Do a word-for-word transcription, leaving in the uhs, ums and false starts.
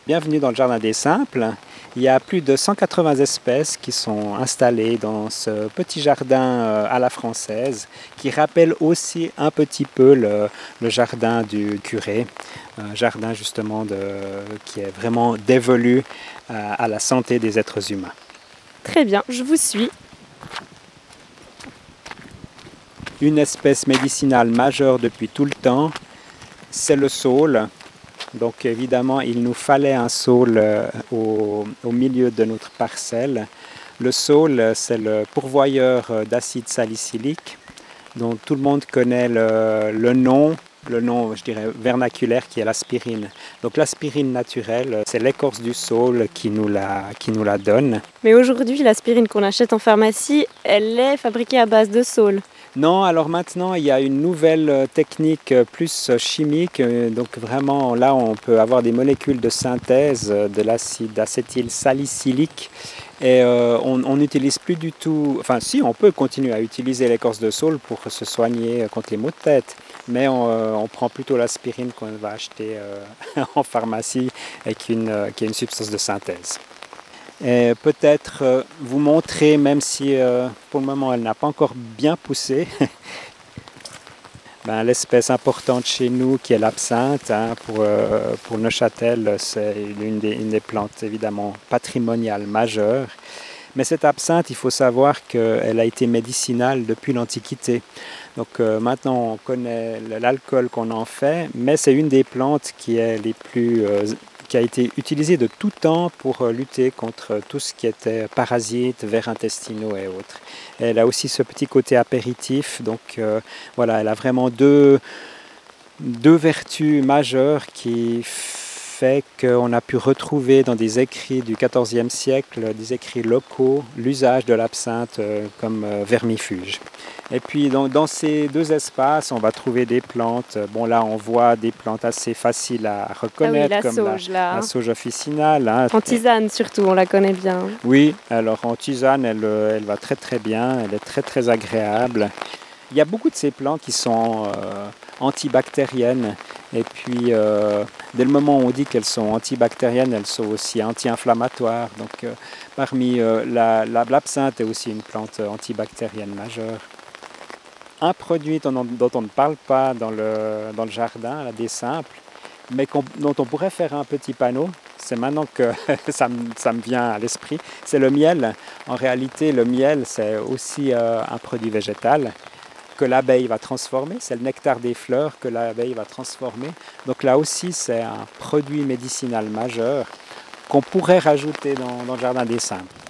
Bienvenue dans le Jardin des Simples. Il y a plus de cent quatre-vingts espèces qui sont installées dans ce petit jardin à la française qui rappelle aussi un petit peu le, le jardin du curé, un jardin justement de, qui est vraiment dévolu à, à la santé des êtres humains. Très bien, je vous suis. Une espèce médicinale majeure depuis tout le temps, c'est le saule. Donc évidemment, il nous fallait un saule au, au milieu de notre parcelle. Le saule, c'est le pourvoyeur d'acide salicylique, dont tout le monde connaît le, le nom, le nom, je dirais, vernaculaire, qui est l'aspirine. Donc l'aspirine naturelle, c'est l'écorce du saule qui nous la, qui nous la donne. Mais aujourd'hui, l'aspirine qu'on achète en pharmacie, elle est fabriquée à base de saule. Non, alors maintenant il y a une nouvelle technique plus chimique, donc vraiment là on peut avoir des molécules de synthèse de l'acide acétylsalicylique et euh, on n'utilise plus du tout, enfin si on peut continuer à utiliser l'écorce de saule pour se soigner contre les maux de tête, mais on, euh, on prend plutôt l'aspirine qu'on va acheter euh, en pharmacie et qui est une, euh, qui est une substance de synthèse. Et peut-être euh, vous montrer, même si euh, pour le moment elle n'a pas encore bien poussé, ben, l'espèce importante chez nous qui est l'absinthe. Hein, pour, euh, pour Neuchâtel, c'est une des, une des plantes évidemment patrimoniales majeures. Mais cette absinthe, il faut savoir qu'elle a été médicinale depuis l'Antiquité. Donc euh, maintenant on connaît l'alcool qu'on en fait, mais c'est une des plantes qui est les plus... Euh, qui a été utilisée de tout temps pour lutter contre tout ce qui était parasites, vers intestinaux et autres. Elle a aussi ce petit côté apéritif, donc euh, voilà, elle a vraiment deux, deux vertus majeures qui fait qu'on a pu retrouver dans des écrits du quatorzième siècle, des écrits locaux, l'usage de l'absinthe euh, comme euh, vermifuge. Et puis dans, dans ces deux espaces, on va trouver des plantes. Bon là, on voit des plantes assez faciles à reconnaître, ah oui, la comme sauge, la, là. la sauge officinale. Hein. En tisane surtout, on la connaît bien. Oui, alors en tisane, elle, elle va très très bien, elle est très très agréable. Il y a beaucoup de ces plantes qui sont euh, antibactériennes. Et puis, euh, dès le moment où on dit qu'elles sont antibactériennes, elles sont aussi anti-inflammatoires. Donc, euh, parmi euh, la, la, l'absinthe est aussi une plante antibactérienne majeure. Un produit dont, dont on ne parle pas dans le, dans le jardin, là, des simples, mais dont on pourrait faire un petit panneau, c'est maintenant que ça, me, ça me vient à l'esprit, c'est le miel. En réalité, le miel, c'est aussi euh, un produit végétal que l'abeille va transformer, c'est le nectar des fleurs que l'abeille va transformer. Donc là aussi, c'est un produit médicinal majeur qu'on pourrait rajouter dans, dans le Jardin des Simples.